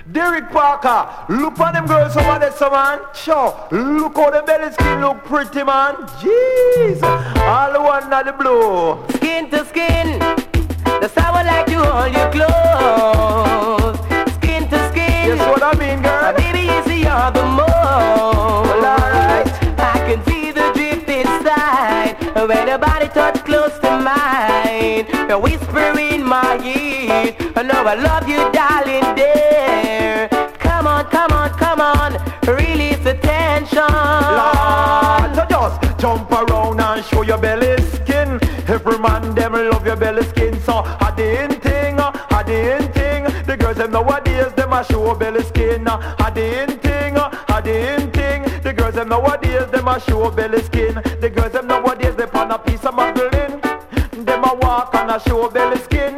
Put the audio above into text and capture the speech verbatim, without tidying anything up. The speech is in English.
Derek Parker, look on them girls over there, so man. Sure, look how the belly skin look pretty, man. Jeez, all the one at the blue. Skin to skin, that's how I like to hold you close. Skin to skin, That's what I mean, girl. baby, you see you're the most. Well, alright. I can feel the drift inside when your body touch close to mine. You whisper in my ear, I know I love you, darling, dear. Come on, come on, come on, release the tension. Lord, so just jump around and show your belly skin. Every man them love your belly skin. So had the in thing, had the in thing. The girls them nowadays them a show belly skin. Had the in thing, had the in thing. The girls them nowadays them a show belly skin. The girls them nowadays they pan a piece of muslin. Them a walk and a show belly skin.